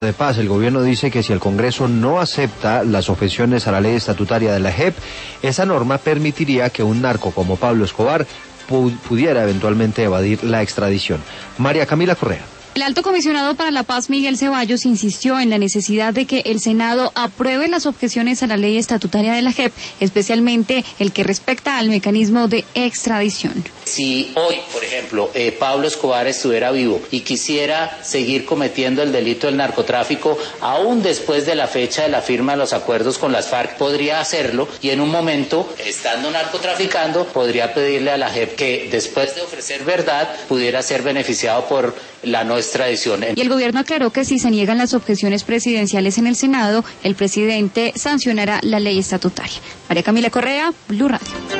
de paz. El gobierno dice que si el Congreso no acepta las objeciones a la ley estatutaria de la JEP, esa norma permitiría que un narco como Pablo Escobar pudiera eventualmente evadir la extradición. María Camila Correa. El alto comisionado para la paz, Miguel Ceballos, insistió en la necesidad de que el Senado apruebe las objeciones a la ley estatutaria de la JEP, especialmente el que respecta al mecanismo de extradición. Si hoy, por ejemplo, Pablo Escobar estuviera vivo y quisiera seguir cometiendo el delito del narcotráfico, aún después de la fecha de la firma de los acuerdos con las FARC, podría hacerlo y en un momento, estando narcotraficando, podría pedirle a la JEP que después de ofrecer verdad pudiera ser beneficiado por la no extradición. Y el gobierno aclaró que si se niegan las objeciones presidenciales en el Senado, el presidente sancionará la ley estatutaria. María Camila Correa, Blue Radio.